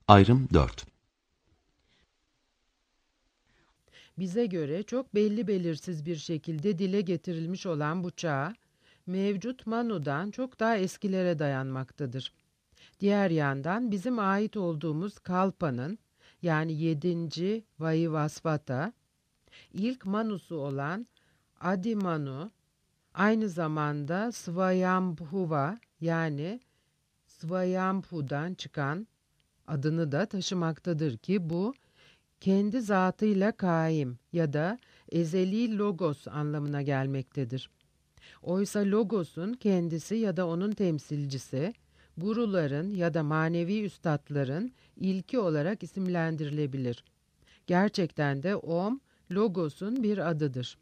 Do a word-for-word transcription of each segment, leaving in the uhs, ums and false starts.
Ayrım dört. Bize göre çok belli belirsiz bir şekilde dile getirilmiş olan bu çağ, mevcut Manu'dan çok daha eskilere dayanmaktadır. Diğer yandan bizim ait olduğumuz Kalpa'nın, yani yedinci Vaivasvata, ilk Manusu olan Adi Manu, aynı zamanda Svayambhuva, yani Svayambhu'dan çıkan adını da taşımaktadır ki bu, kendi zatıyla kaim ya da ezeli logos anlamına gelmektedir. Oysa logosun kendisi ya da onun temsilcisi, guruların ya da manevi üstadların ilki olarak isimlendirilebilir. Gerçekten de Om, logosun bir adıdır.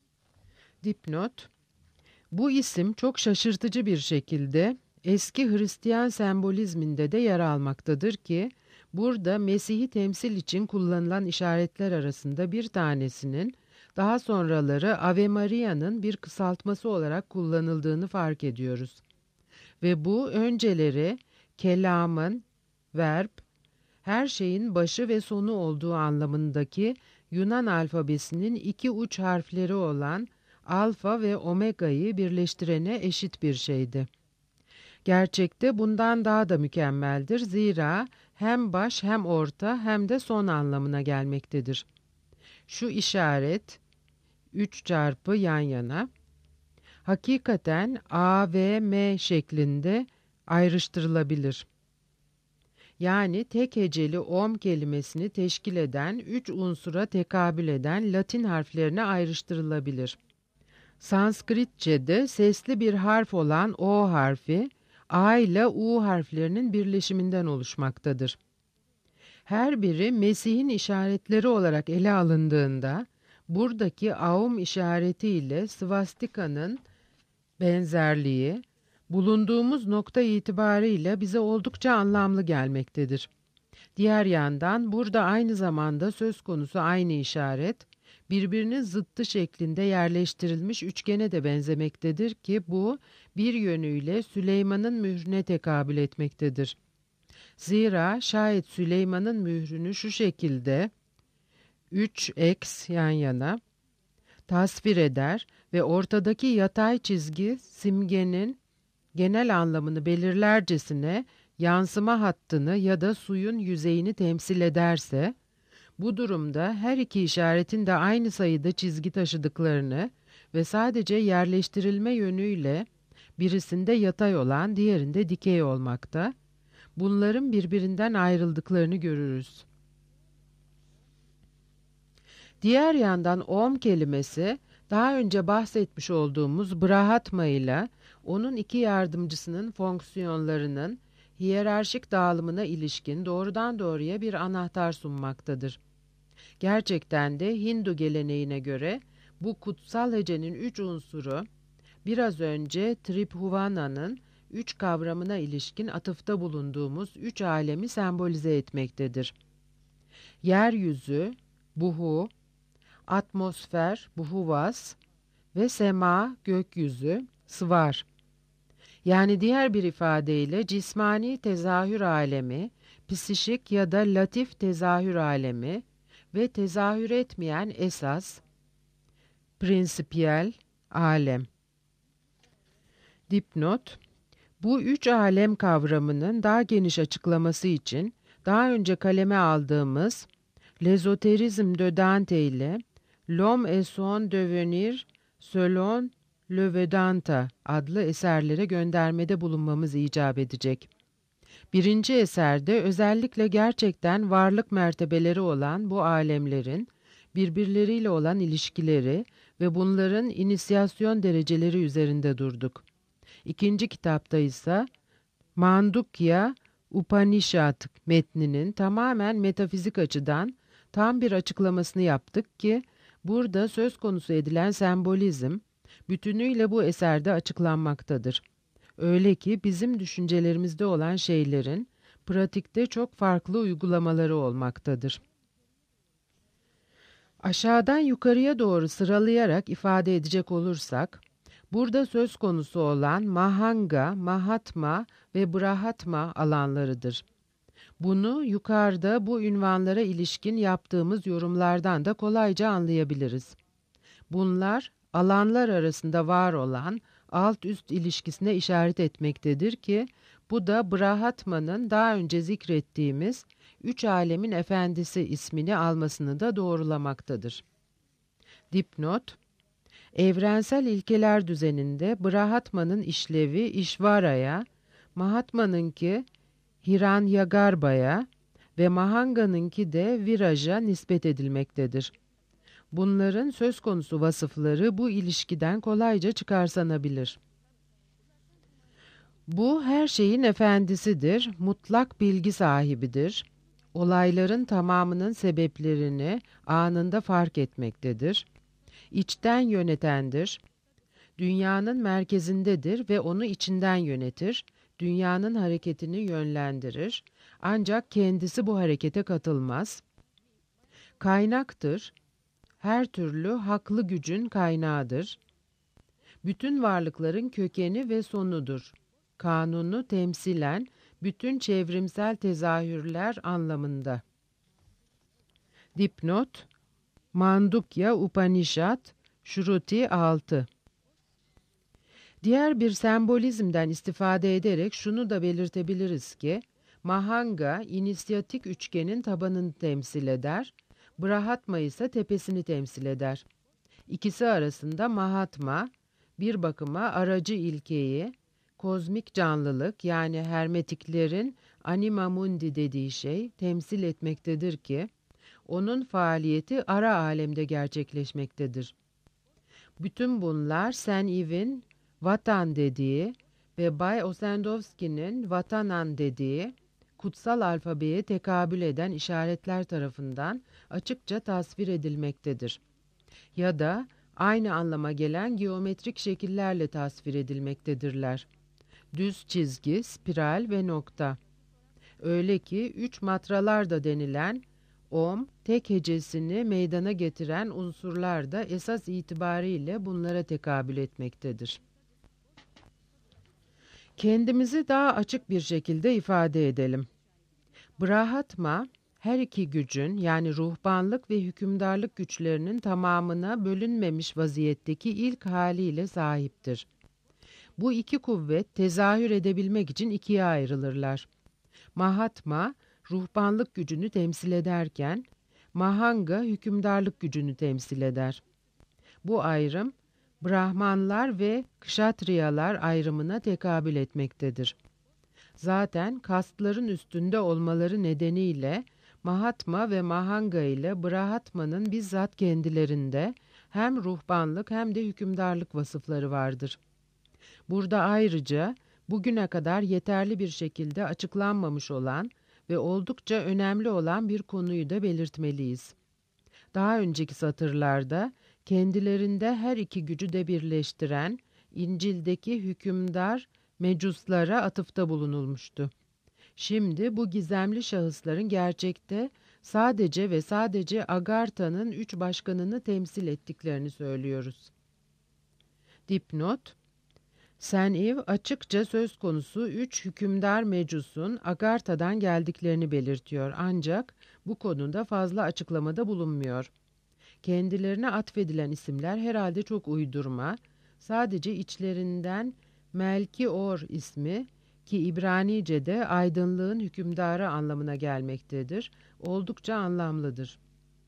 Dipnot: bu isim çok şaşırtıcı bir şekilde eski Hristiyan sembolizminde de yer almaktadır ki, burada Mesih'i temsil için kullanılan işaretler arasında bir tanesinin daha sonraları Ave Maria'nın bir kısaltması olarak kullanıldığını fark ediyoruz. Ve bu önceleri kelamın, verb, her şeyin başı ve sonu olduğu anlamındaki Yunan alfabesinin iki uç harfleri olan alfa ve omega'yı birleştirene eşit bir şeydi. Gerçekte bundan daha da mükemmeldir, zira hem baş hem orta hem de son anlamına gelmektedir. Şu işaret, üç çarpı yan yana, hakikaten A ve M şeklinde ayrıştırılabilir. Yani tek heceli om kelimesini teşkil eden üç unsura tekabül eden Latin harflerine ayrıştırılabilir. Sanskritçe'de sesli bir harf olan O harfi, A ile U harflerinin birleşiminden oluşmaktadır. Her biri Mesih'in işaretleri olarak ele alındığında, buradaki Aum işareti ile svastika'nın benzerliği, bulunduğumuz nokta itibariyle bize oldukça anlamlı gelmektedir. Diğer yandan burada aynı zamanda söz konusu aynı işaret, birbirinin zıttı şeklinde yerleştirilmiş üçgene de benzemektedir ki bu bir yönüyle Süleyman'ın mührüne tekabül etmektedir. Zira şayet Süleyman'ın mührünü şu şekilde üç eks yan yana tasvir eder ve ortadaki yatay çizgi simgenin genel anlamını belirlercesine yansıma hattını ya da suyun yüzeyini temsil ederse, bu durumda her iki işaretin de aynı sayıda çizgi taşıdıklarını ve sadece yerleştirilme yönüyle birisinde yatay olan diğerinde dikey olmakta, bunların birbirinden ayrıldıklarını görürüz. Diğer yandan Om kelimesi, daha önce bahsetmiş olduğumuz Brahatma ile onun iki yardımcısının fonksiyonlarının hiyerarşik dağılımına ilişkin doğrudan doğruya bir anahtar sunmaktadır. Gerçekten de Hindu geleneğine göre bu kutsal hecenin üç unsuru, biraz önce Tribhuvana'nın üç kavramına ilişkin atıfta bulunduğumuz üç alemi sembolize etmektedir. Yeryüzü, Buhu, atmosfer, Buhuvas ve sema, gökyüzü, Svar. Yani diğer bir ifadeyle cismani tezahür alemi, psişik ya da latif tezahür alemi ve tezahür etmeyen esas, prinsipiyel alem. Dipnot: bu üç alem kavramının daha geniş açıklaması için daha önce kaleme aldığımız L'ésotérisme de Dante ile L'homme et son devenir selon le Vedanta adlı eserlere göndermede bulunmamız icap edecek. Birinci eserde özellikle gerçekten varlık mertebeleri olan bu alemlerin birbirleriyle olan ilişkileri ve bunların inisiyasyon dereceleri üzerinde durduk. İkinci kitapta ise Mandukya Upanishad metninin tamamen metafizik açıdan tam bir açıklamasını yaptık ki, burada söz konusu edilen sembolizm bütünüyle bu eserde açıklanmaktadır. Öyle ki bizim düşüncelerimizde olan şeylerin pratikte çok farklı uygulamaları olmaktadır. Aşağıdan yukarıya doğru sıralayarak ifade edecek olursak, burada söz konusu olan Mahanga, Mahatma ve Brahatma alanlarıdır. Bunu yukarıda bu ünvanlara ilişkin yaptığımız yorumlardan da kolayca anlayabiliriz. Bunlar alanlar arasında var olan alt-üst ilişkisine işaret etmektedir ki bu da Brahmatma'nın daha önce zikrettiğimiz üç alemin efendisi ismini almasını da doğrulamaktadır. Dipnot: Evrensel ilkeler düzeninde Brahmatma'nın işlevi İşvara'ya, Mahatma'nınki Hiranyagarbha'ya ve Mahanga'nınki de Viraja nispet edilmektedir. Bunların söz konusu vasıfları bu ilişkiden kolayca çıkarsanabilir. Bu her şeyin efendisidir, mutlak bilgi sahibidir, olayların tamamının sebeplerini anında fark etmektedir, içten yönetendir, dünyanın merkezindedir ve onu içinden yönetir, dünyanın hareketini yönlendirir, ancak kendisi bu harekete katılmaz, kaynaktır, her türlü haklı gücün kaynağıdır, bütün varlıkların kökeni ve sonudur, kanunu temsilen bütün çevrimsel tezahürler anlamında. Dipnot: Mandukya Upanishad, Shruti altı. Diğer bir sembolizmden istifade ederek şunu da belirtebiliriz ki, Mahanga, inisiyatik üçgenin tabanını temsil eder, Brahmatma ise tepesini temsil eder. İkisi arasında Mahatma, bir bakıma aracı ilkeyi, kozmik canlılık yani hermetiklerin anima mundi dediği şey temsil etmektedir ki, onun faaliyeti ara alemde gerçekleşmektedir. Bütün bunlar Sen-Ive'in Vatan dediği ve Bay Osendowski'nin Vatanan dediği kutsal alfabeye tekabül eden işaretler tarafından açıkça tasvir edilmektedir. Ya da aynı anlama gelen geometrik şekillerle tasvir edilmektedirler. Düz çizgi, spiral ve nokta. Öyle ki üç matralar da denilen Om, tek hecesini meydana getiren unsurlar da esas itibariyle bunlara tekabül etmektedir. Kendimizi daha açık bir şekilde ifade edelim. Brahmatma, her iki gücün yani ruhbanlık ve hükümdarlık güçlerinin tamamına bölünmemiş vaziyetteki ilk haliyle sahiptir. Bu iki kuvvet tezahür edebilmek için ikiye ayrılırlar. Mahatma, ruhbanlık gücünü temsil ederken, Mahanga hükümdarlık gücünü temsil eder. Bu ayrım, Brahmanlar ve Kshatriyalar ayrımına tekabül etmektedir. Zaten kastların üstünde olmaları nedeniyle Mahatma ve Mahanga ile Brahmatma'nın bizzat kendilerinde hem ruhbanlık hem de hükümdarlık vasıfları vardır. Burada ayrıca bugüne kadar yeterli bir şekilde açıklanmamış olan ve oldukça önemli olan bir konuyu da belirtmeliyiz. Daha önceki satırlarda kendilerinde her iki gücü de birleştiren İncil'deki hükümdar mecuslara atıfta bulunulmuştu. Şimdi bu gizemli şahısların gerçekte sadece ve sadece Agartha'nın üç başkanını temsil ettiklerini söylüyoruz. Dipnot: Sen-Ive açıkça söz konusu üç hükümdar mecusun Agartha'dan geldiklerini belirtiyor ancak bu konuda fazla açıklamada bulunmuyor. Kendilerine atfedilen isimler herhalde çok uydurma, sadece içlerinden Melki-Or ismi ki İbranice'de aydınlığın hükümdarı anlamına gelmektedir, oldukça anlamlıdır.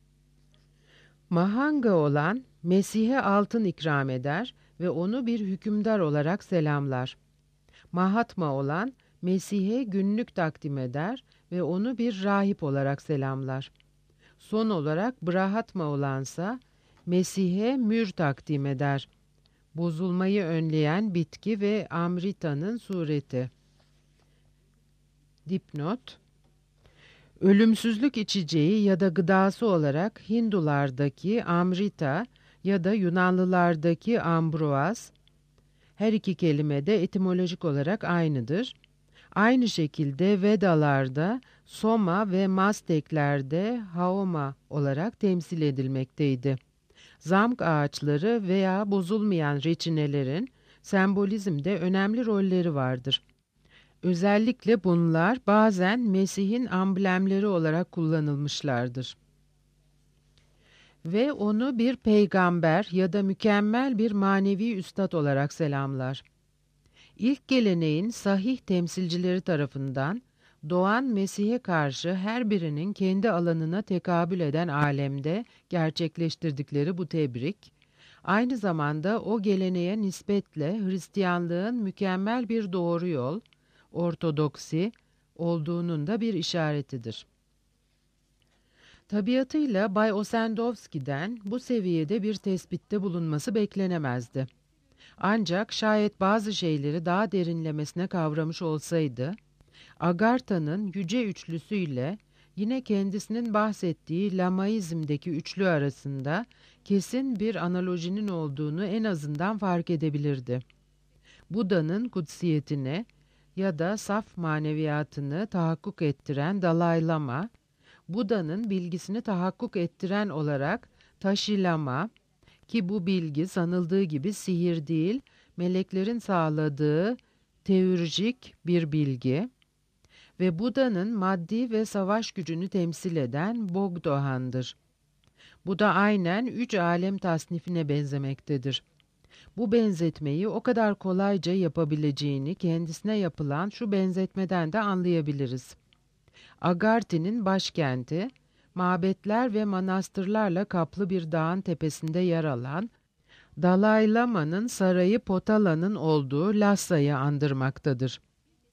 Mahanga olan Mesih'e altın ikram eder ve onu bir hükümdar olarak selamlar. Mahatma olan Mesih'e günlük takdim eder ve onu bir rahip olarak selamlar. Son olarak Brahmatma olansa Mesih'e mür takdim eder. Bozulmayı önleyen bitki ve Amrita'nın sureti. Dipnot: Ölümsüzlük içeceği ya da gıdası olarak Hindulardaki Amrita ya da Yunanlılardaki Ambroaz, her iki kelime de etimolojik olarak aynıdır. Aynı şekilde Vedalarda Soma ve Mazteklerde Haoma olarak temsil edilmekteydi. Zamk ağaçları veya bozulmayan reçinelerin sembolizmde önemli rolleri vardır. Özellikle bunlar bazen Mesih'in amblemleri olarak kullanılmışlardır. Ve onu bir peygamber ya da mükemmel bir manevi üstad olarak selamlar. İlk geleneğin sahih temsilcileri tarafından doğan Mesih'e karşı her birinin kendi alanına tekabül eden alemde gerçekleştirdikleri bu tebrik, aynı zamanda o geleneğe nispetle Hristiyanlığın mükemmel bir doğru yol, ortodoksi olduğunun da bir işaretidir. Tabiatıyla Bay Osendowski'den bu seviyede bir tespitte bulunması beklenemezdi. Ancak şayet bazı şeyleri daha derinlemesine kavramış olsaydı, Agartha'nın yüce üçlüsüyle yine kendisinin bahsettiği Lamaizm'deki üçlü arasında kesin bir analojinin olduğunu en azından fark edebilirdi. Buda'nın kutsiyetine ya da saf maneviyatını tahakkuk ettiren Dalai Lama, Buda'nın bilgisini tahakkuk ettiren olarak Tashi Lama, ki bu bilgi sanıldığı gibi sihir değil, meleklerin sağladığı teürjik bir bilgi ve Buda'nın maddi ve savaş gücünü temsil eden Bogdohan'dır. Bu da aynen üç alem tasnifine benzemektedir. Bu benzetmeyi o kadar kolayca yapabileceğini kendisine yapılan şu benzetmeden de anlayabiliriz. Agarthi'nin başkenti, mabetler ve manastırlarla kaplı bir dağın tepesinde yer alan, Dalai Lama'nın sarayı Potala'nın olduğu Lhasa'yı andırmaktadır.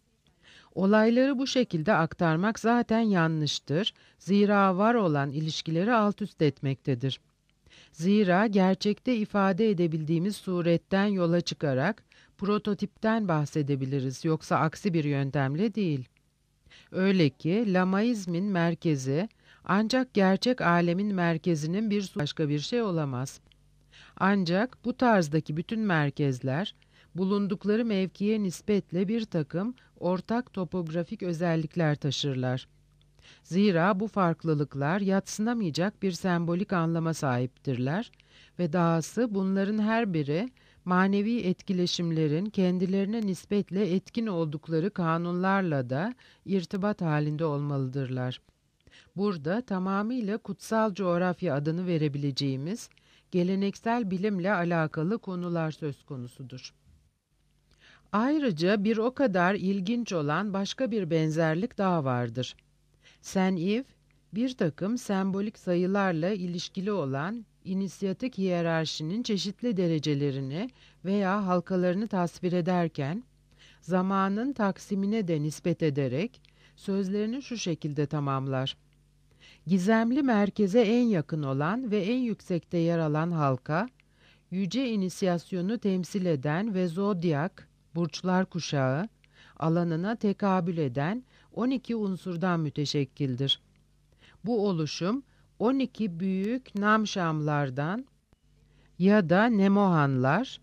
Olayları bu şekilde aktarmak zaten yanlıştır, zira var olan ilişkileri alt üst etmektedir. Zira gerçekte ifade edebildiğimiz suretten yola çıkarak prototipten bahsedebiliriz, yoksa aksi bir yöntemle değil. Öyle ki Lamaizmin merkezi ancak gerçek alemin merkezinin bir başka bir şey olamaz. Ancak bu tarzdaki bütün merkezler bulundukları mevkiye nispetle bir takım ortak topografik özellikler taşırlar. Zira bu farklılıklar yadsınamayacak bir sembolik anlama sahiptirler ve dahası bunların her biri manevi etkileşimlerin kendilerine nispetle etkin oldukları kanunlarla da irtibat halinde olmalıdırlar. Burada tamamıyla kutsal coğrafya adını verebileceğimiz geleneksel bilimle alakalı konular söz konusudur. Ayrıca bir o kadar ilginç olan başka bir benzerlik daha vardır. Sen-Iv, bir takım sembolik sayılarla ilişkili olan inisiyatik hiyerarşinin çeşitli derecelerini veya halkalarını tasvir ederken, zamanın taksimine de nispet ederek sözlerini şu şekilde tamamlar. Gizemli merkeze en yakın olan ve en yüksekte yer alan halka, yüce inisiyasyonu temsil eden ve zodyak, burçlar kuşağı, alanına tekabül eden on iki unsurdan müteşekkildir. Bu oluşum on iki büyük namşamlardan ya da nemohanlar,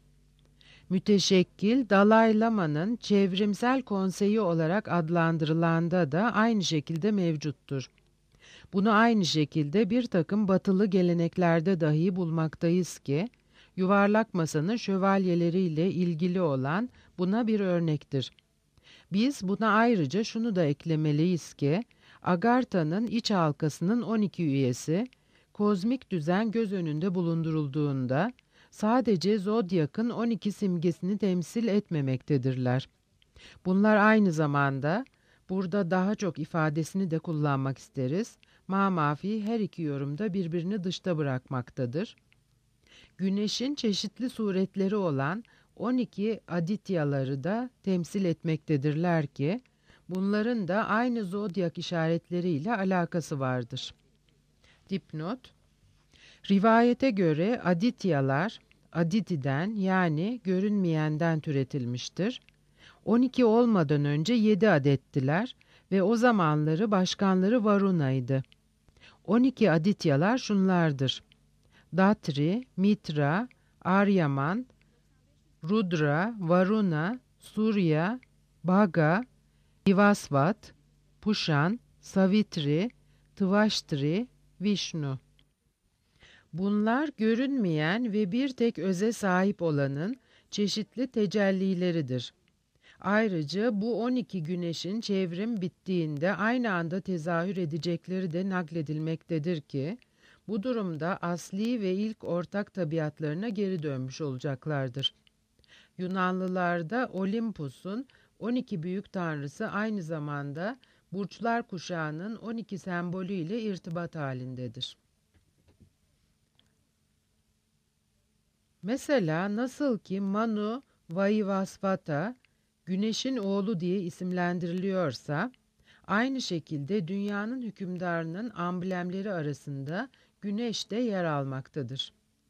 müteşekkil Dalai Lama'nın çevrimsel konseyi olarak adlandırılanda da aynı şekilde mevcuttur. Bunu aynı şekilde bir takım batılı geleneklerde dahi bulmaktayız ki, yuvarlak masanın şövalyeleriyle ilgili olan buna bir örnektir. Biz buna ayrıca şunu da eklemeliyiz ki, Agartha'nın iç halkasının on iki üyesi, kozmik düzen göz önünde bulundurulduğunda, sadece Zodyak'ın on iki simgesini temsil etmemektedirler. Bunlar aynı zamanda, burada daha çok ifadesini de kullanmak isteriz, mamafi her iki yorumda birbirini dışta bırakmaktadır. Güneşin çeşitli suretleri olan on iki adityaları da temsil etmektedirler ki, bunların da aynı zodyak işaretleriyle alakası vardır. Dipnot: Rivayete göre adityalar, Aditi'den yani görünmeyenden türetilmiştir. on iki olmadan önce yedi adettiler ve o zamanları başkanları Varuna'ydı. on iki adityalar şunlardır: Datri, Mitra, Aryaman, Rudra, Varuna, Surya, Bhaga, Vivasvat, Pushan, Savitri, Tvaştri, Vishnu. Bunlar görünmeyen ve bir tek öze sahip olanın çeşitli tecellileridir. Ayrıca bu on iki güneşin çevrim bittiğinde aynı anda tezahür edecekleri de nakledilmektedir ki, bu durumda asli ve ilk ortak tabiatlarına geri dönmüş olacaklardır. Yunanlılarda Olimpus'un on iki büyük tanrısı aynı zamanda burçlar kuşağının on iki sembolü ile irtibat halindedir. Mesela nasıl ki Manu Vaivasvata, Güneşin oğlu diye isimlendiriliyorsa, aynı şekilde dünyanın hükümdarının amblemleri arasında güneş de yer almaktadır.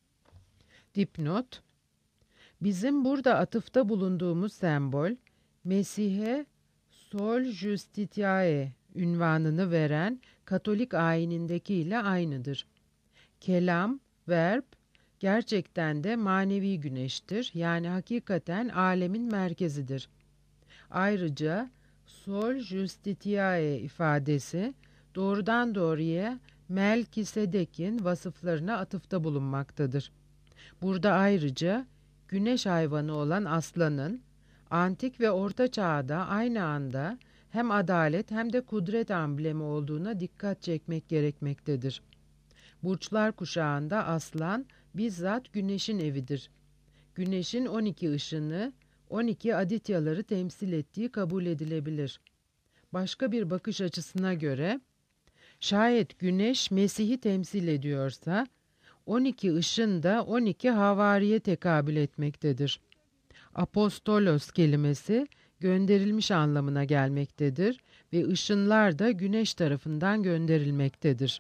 Dipnot: Bizim burada atıfta bulunduğumuz sembol, Mesih'e Sol Justitiae ünvanını veren Katolik ayinindeki ile aynıdır. Kelam, verb, gerçekten de manevi güneştir, yani hakikaten alemin merkezidir. Ayrıca Sol Justitiae ifadesi doğrudan doğruya Melkisedek'in vasıflarına atıfta bulunmaktadır. Burada ayrıca güneş hayvanı olan aslanın, antik ve orta çağda aynı anda hem adalet hem de kudret amblemi olduğuna dikkat çekmek gerekmektedir. Burçlar kuşağında aslan bizzat güneşin evidir. Güneşin on iki ışını, on iki adityaları temsil ettiği kabul edilebilir. Başka bir bakış açısına göre, şayet güneş Mesih'i temsil ediyorsa, on iki ışın da on iki havariye tekabül etmektedir. Apostolos kelimesi gönderilmiş anlamına gelmektedir ve ışınlar da güneş tarafından gönderilmektedir.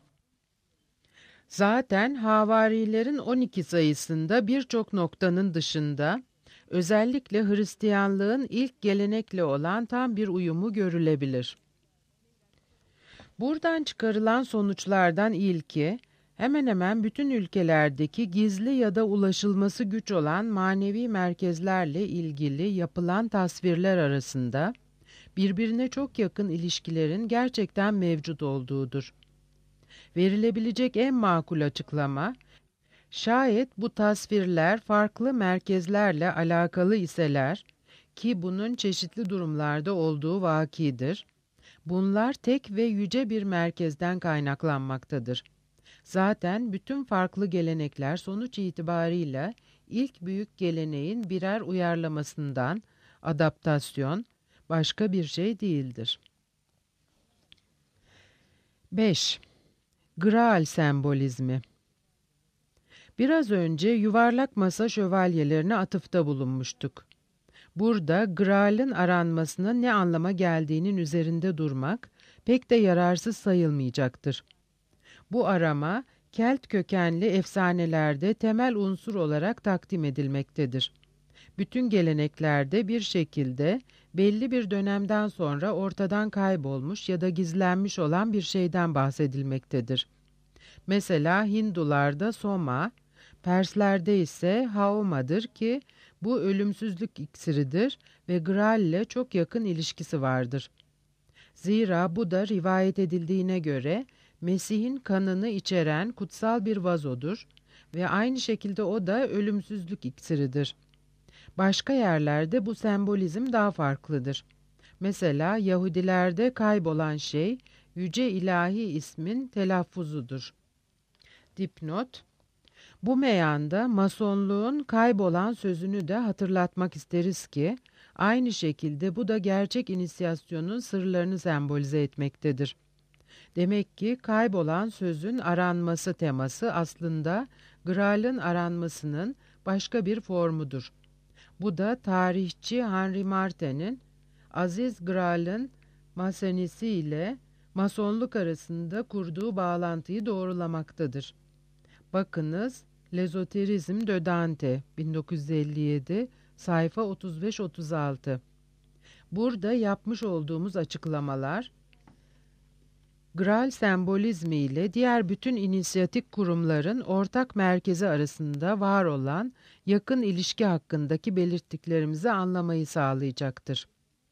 Zaten havarilerin on iki sayısında birçok noktanın dışında, özellikle Hristiyanlığın ilk gelenekle olan tam bir uyumu görülebilir. Buradan çıkarılan sonuçlardan ilki, hemen hemen bütün ülkelerdeki gizli ya da ulaşılması güç olan manevi merkezlerle ilgili yapılan tasvirler arasında birbirine çok yakın ilişkilerin gerçekten mevcut olduğudur. Verilebilecek en makul açıklama, şayet bu tasvirler farklı merkezlerle alakalı iseler, ki bunun çeşitli durumlarda olduğu vakidir, bunlar tek ve yüce bir merkezden kaynaklanmaktadır. Zaten bütün farklı gelenekler sonuç itibarıyla ilk büyük geleneğin birer uyarlamasından, adaptasyon, başka bir şey değildir. beş. Graal sembolizmi. Biraz önce yuvarlak masa şövalyelerine atıfta bulunmuştuk. Burada Graal'in aranmasının ne anlama geldiğinin üzerinde durmak pek de yararsız sayılmayacaktır. Bu arama, Kelt kökenli efsanelerde temel unsur olarak takdim edilmektedir. Bütün geleneklerde bir şekilde belli bir dönemden sonra ortadan kaybolmuş ya da gizlenmiş olan bir şeyden bahsedilmektedir. Mesela Hindularda Soma, Perslerde ise Haoma'dır ki bu ölümsüzlük iksiridir ve Graal ile çok yakın ilişkisi vardır. Zira bu da rivayet edildiğine göre Mesih'in kanını içeren kutsal bir vazodur ve aynı şekilde o da ölümsüzlük iksiridir. Başka yerlerde bu sembolizm daha farklıdır. Mesela Yahudilerde kaybolan şey, Yüce İlahi ismin telaffuzudur. Dipnot: Bu meyanda Masonluğun kaybolan sözünü de hatırlatmak isteriz ki, aynı şekilde bu da gerçek inisiyasyonun sırlarını sembolize etmektedir. Demek ki kaybolan sözün aranması teması aslında Graal'ın aranmasının başka bir formudur. Bu da tarihçi Henri Martin'in Aziz Graal'ın Masenisi ile Masonluk arasında kurduğu bağlantıyı doğrulamaktadır. Bakınız, L'ésotérisme de Dante, bin dokuz yüz elli yedi, sayfa otuz beş otuz altı. Burada yapmış olduğumuz açıklamalar, Graal sembolizmi ile diğer bütün inisiyatik kurumların ortak merkezi arasında var olan yakın ilişki hakkındaki belirttiklerimizi anlamayı sağlayacaktır.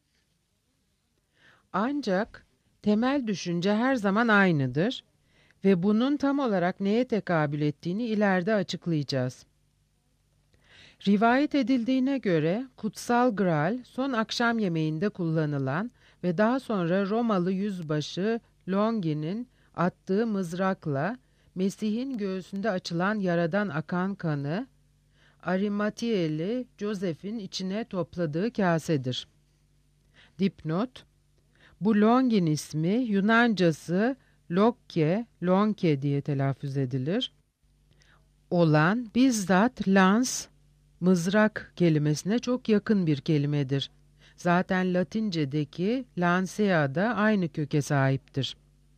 Ancak temel düşünce her zaman aynıdır ve bunun tam olarak neye tekabül ettiğini ileride açıklayacağız. Rivayet edildiğine göre Kutsal Graal son akşam yemeğinde kullanılan ve daha sonra Romalı yüzbaşı Longi'nin attığı mızrakla Mesih'in göğsünde açılan yaradan akan kanı Arimatiyeli Joseph'in içine topladığı kasedir. Dipnot: bu Longin ismi Yunancası Lokke, Lonke diye telaffuz edilir. Olan bizzat lans, mızrak kelimesine çok yakın bir kelimedir. Zaten Latince'deki lancea da aynı köke sahiptir.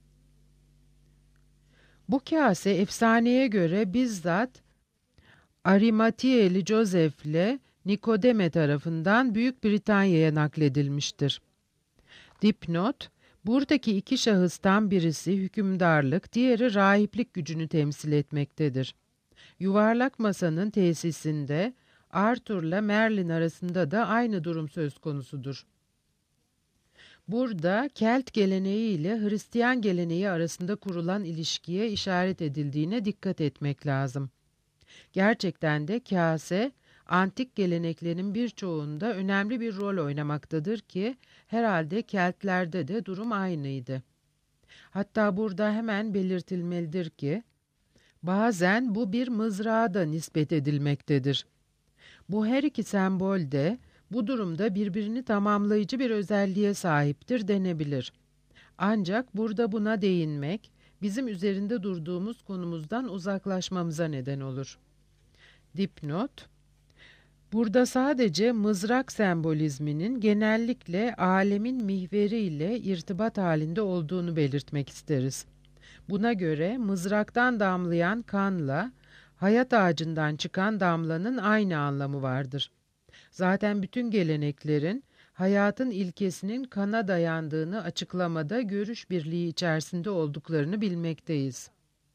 Bu kase efsaneye göre bizzat Arimatiyeli Joseph'le Nikodeme tarafından Büyük Britanya'ya nakledilmiştir. Dipnot: buradaki iki şahıstan birisi hükümdarlık, diğeri rahiplik gücünü temsil etmektedir. Yuvarlak masanın tesisinde Arthur'la Merlin arasında da aynı durum söz konusudur. Burada Kelt geleneği ile Hristiyan geleneği arasında kurulan ilişkiye işaret edildiğine dikkat etmek lazım. Gerçekten de kase, antik geleneklerin birçoğunda önemli bir rol oynamaktadır ki, herhalde Keltlerde de durum aynıydı. Hatta burada hemen belirtilmelidir ki, bazen bu bir mızrağa da nispet edilmektedir. Bu her iki sembol de bu durumda birbirini tamamlayıcı bir özelliğe sahiptir denebilir. Ancak burada buna değinmek, bizim üzerinde durduğumuz konumuzdan uzaklaşmamıza neden olur. Dipnot: burada sadece mızrak sembolizminin genellikle alemin mihveri ile irtibat halinde olduğunu belirtmek isteriz. Buna göre mızraktan damlayan kanla hayat ağacından çıkan damlanın aynı anlamı vardır. Zaten bütün geleneklerin hayatın ilkesinin kana dayandığını açıklamada görüş birliği içerisinde olduklarını bilmekteyiz.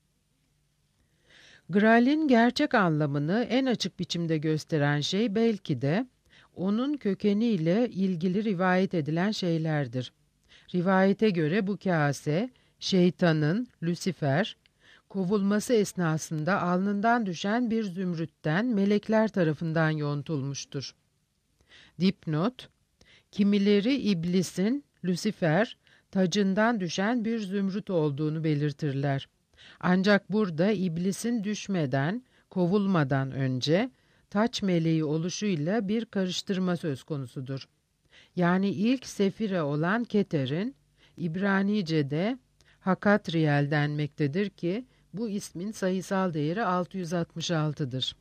Graal'in gerçek anlamını en açık biçimde gösteren şey belki de onun kökeniyle ilgili rivayet edilen şeylerdir. Rivayete göre bu kase, şeytanın, Lucifer, kovulması esnasında alnından düşen bir zümrütten melekler tarafından yontulmuştur. Dipnot: kimileri iblisin, Lucifer, tacından düşen bir zümrüt olduğunu belirtirler. Ancak burada iblisin düşmeden, kovulmadan önce taç meleği oluşuyla bir karıştırma söz konusudur. Yani ilk sefire olan Keter'in İbranice'de Hakatriel denmektedir ki bu ismin sayısal değeri altı yüz altmış altı'dır.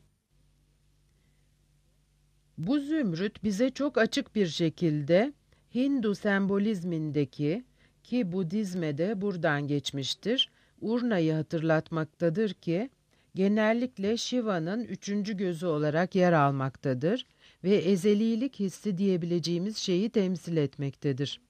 Bu zümrüt bize çok açık bir şekilde Hindu sembolizmindeki, ki Budizme de buradan geçmiştir, urnayı hatırlatmaktadır ki genellikle Shiva'nın üçüncü gözü olarak yer almaktadır ve ezelilik hissi diyebileceğimiz şeyi temsil etmektedir.